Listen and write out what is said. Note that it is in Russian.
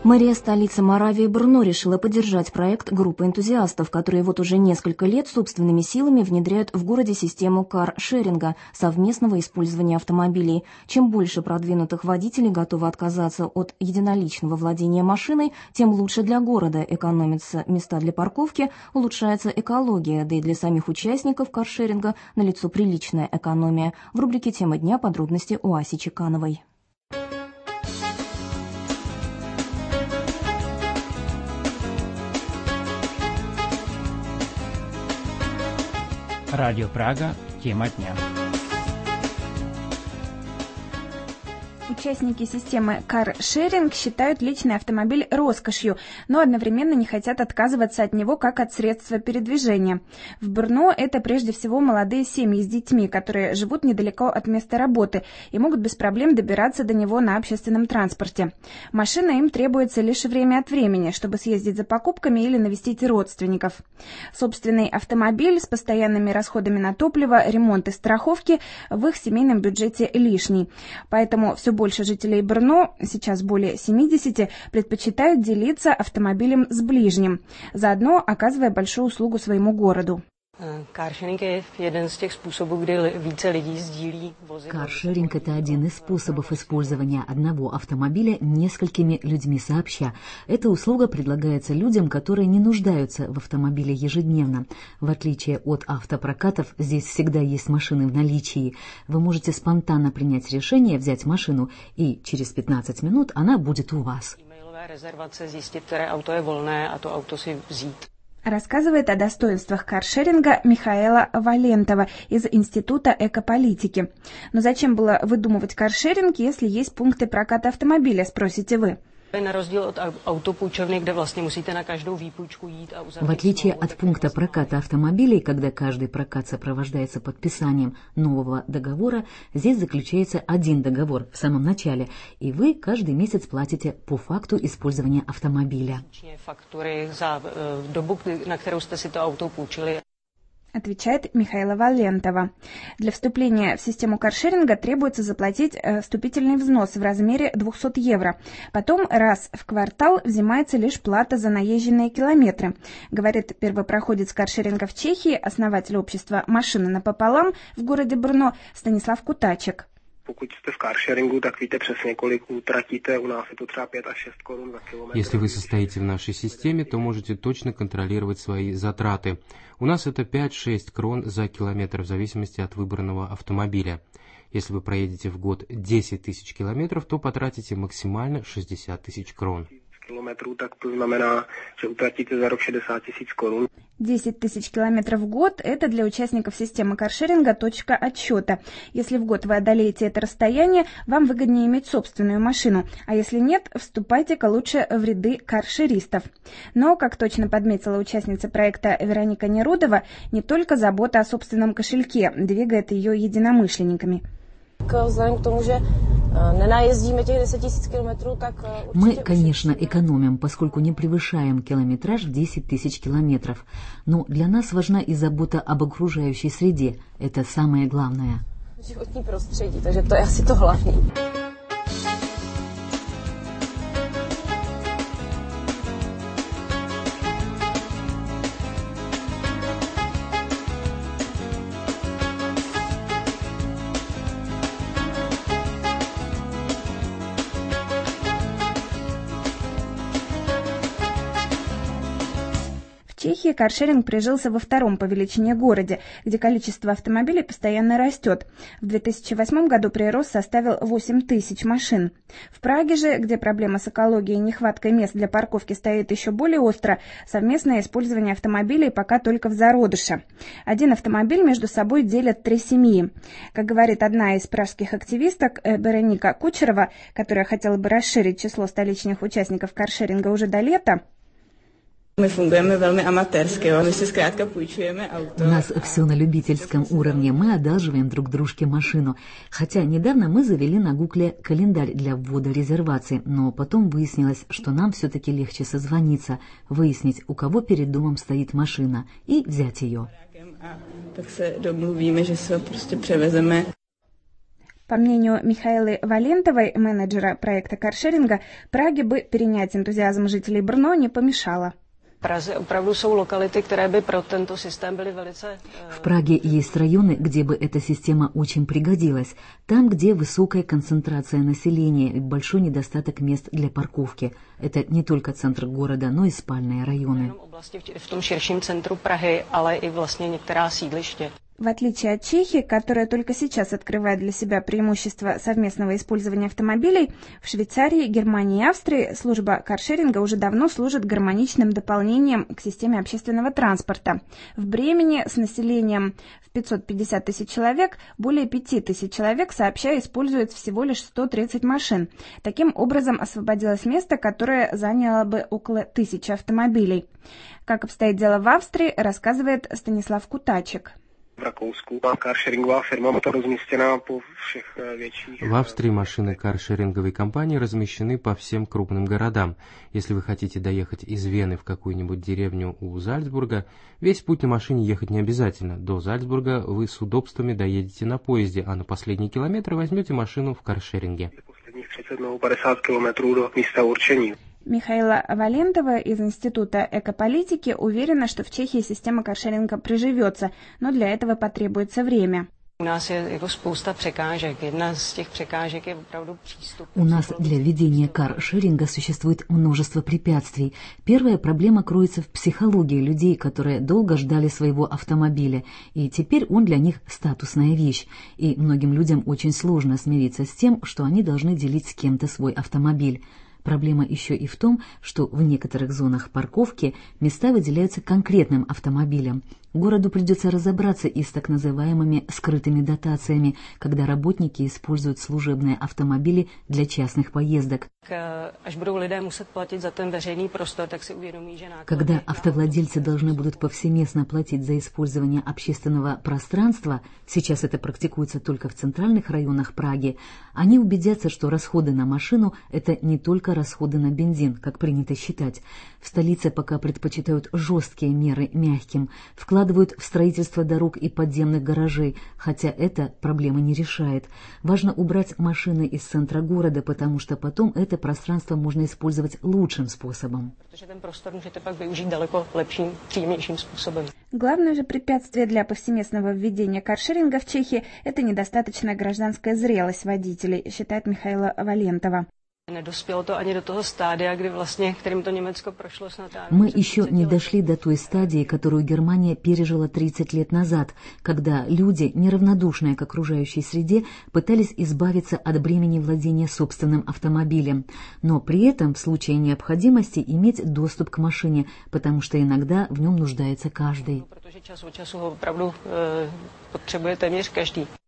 Мэрия столицы Моравии Брно решила поддержать проект группы энтузиастов, которые вот уже несколько лет собственными силами внедряют в городе систему каршеринга, совместного использования автомобилей. Чем больше продвинутых водителей готовы отказаться от единоличного владения машиной, тем лучше для города. Экономятся места для парковки, улучшается экология, да и для самих участников каршеринга налицо приличная экономия. В рубрике «Тема дня» подробности у Аси Чекановой. Радио Прага. Тема дня. Участники системы каршеринг считают личный автомобиль роскошью, но одновременно не хотят отказываться от него как от средства передвижения. В Брно это прежде всего молодые семьи с детьми, которые живут недалеко от места работы и могут без проблем добираться до него на общественном транспорте. Машина им требуется лишь время от времени, чтобы съездить за покупками или навестить родственников. Собственный автомобиль с постоянными расходами на топливо, ремонт и страховки в их семейном бюджете лишний. Поэтому все больше жителей Брно, сейчас более 70, предпочитают делиться автомобилем с ближним, заодно оказывая большую услугу своему городу. Каршеринг – это один из способов использования одного автомобиля несколькими людьми сообща. Эта услуга предлагается людям, которые не нуждаются в автомобиле ежедневно. В отличие от автопрокатов, здесь всегда есть машины в наличии. Вы можете спонтанно принять решение взять машину, и через 15 минут она будет у вас. Рассказывает о достоинствах каршеринга Михаэла Валентова из Института экополитики. Но зачем было выдумывать каршеринг, если есть пункты проката автомобиля, спросите вы? В отличие от пункта проката автомобилей, когда каждый прокат сопровождается подписанием нового договора, здесь заключается один договор в самом начале, и вы каждый месяц платите по факту использования автомобиля. Отвечает Михаэла Валентова. Для вступления в систему каршеринга требуется заплатить вступительный взнос в размере 200 евро. Потом раз в квартал взимается лишь плата за наезженные километры, говорит первопроходец каршеринга в Чехии, основатель общества «Машина напополам» в городе Брно Станислав Кутачек. Если вы состоите в нашей системе, то можете точно контролировать свои затраты. У нас это 5-6 крон за километр в зависимости от выбранного автомобиля. Если вы проедете в год 10 тысяч километров, то потратите максимально 60 тысяч крон. 10 тысяч километров в год – это для участников системы каршеринга точка отсчета. Если в год вы одолеете это расстояние, вам выгоднее иметь собственную машину, а если нет, вступайте-ка лучше в ряды каршеристов. Но, как точно подметила участница проекта Вероника Нерудова, не только забота о собственном кошельке двигает ее единомышленниками. Мы, конечно, экономим, поскольку не превышаем километраж в 10 тысяч километров. Но для нас важна и забота об окружающей среде. Это самое главное. В Чехии каршеринг прижился во втором по величине городе, где количество автомобилей постоянно растет. В 2008 году прирост составил 8 тысяч машин. В Праге же, где проблема с экологией и нехваткой мест для парковки стоит еще более остро, совместное использование автомобилей пока только в зародыше. Один автомобиль между собой делят 3 семьи. Как говорит одна из пражских активисток Береника Кучерова, которая хотела бы расширить число столичных участников каршеринга уже до лета, У нас все на любительском уровне, мы одалживаем друг дружке машину. Хотя недавно мы завели на Гугле календарь для ввода резерваций, но потом выяснилось, что нам все-таки легче созвониться, выяснить, у кого перед домом стоит машина, и взять ее. По мнению Михаилы Валентовой, менеджера проекта каршеринга, Праге бы перенять энтузиазм жителей Брно не помешало. В Праге есть районы, где бы эта система очень пригодилась. Там, где высокая концентрация населения и большой недостаток мест для парковки. Это не только центр города, но и спальные районы. В том ширшем центру Праги, ale и vlastně některá sídliště. В отличие от Чехии, которая только сейчас открывает для себя преимущество совместного использования автомобилей, в Швейцарии, Германии и Австрии служба каршеринга уже давно служит гармоничным дополнением к системе общественного транспорта. В Бремене с населением в 550 тысяч человек более 5 тысяч человек сообща используют всего лишь 130 машин. Таким образом освободилось место, которое заняло бы около 1000 автомобилей. Как обстоит дело в Австрии, рассказывает Станислав Кутачек. В Австрии машины каршеринговой компании размещены по всем крупным городам. Если вы хотите доехать из Вены в какую-нибудь деревню у Зальцбурга, весь путь на машине ехать не обязательно. До Зальцбурга вы с удобствами доедете на поезде, а на последние километры возьмете машину в каршеринге. Михаила Валентова из Института экополитики уверена, что в Чехии система каршеринга приживется, но для этого потребуется время. У нас спousta překážek. Jedna z těch překážek je opravdu přístup. У нас для ведения каршеринга существует множество препятствий. Первая проблема кроется в психологии людей, которые долго ждали своего автомобиля, и теперь он для них статусная вещь. И многим людям очень сложно смириться с тем, что они должны делить с кем-то свой автомобиль. Проблема еще и в том, что в некоторых зонах парковки места выделяются конкретным автомобилям. Городу придется разобраться и с так называемыми скрытыми дотациями, когда работники используют служебные автомобили для частных поездок. Когда автовладельцы должны будут повсеместно платить за использование общественного пространства, сейчас это практикуется только в центральных районах Праги, они убедятся, что расходы на машину – это не только расходы на бензин, как принято считать. В столице пока предпочитают жесткие меры мягким, вкладывают в строительство дорог и подземных гаражей, хотя это проблемы не решает. Важно убрать машины из центра города, потому что потом это пространство можно использовать лучшим способом. Главное же препятствие для повсеместного введения каршеринга в Чехии – это недостаточная гражданская зрелость водителей, считает Михаила Валентова. Мы еще не дошли до той стадии, которую Германия пережила 30 лет назад, когда люди, неравнодушные к окружающей среде, пытались избавиться от бремени владения собственным автомобилем, но при этом в случае необходимости иметь доступ к машине, потому что иногда в нем нуждается каждый.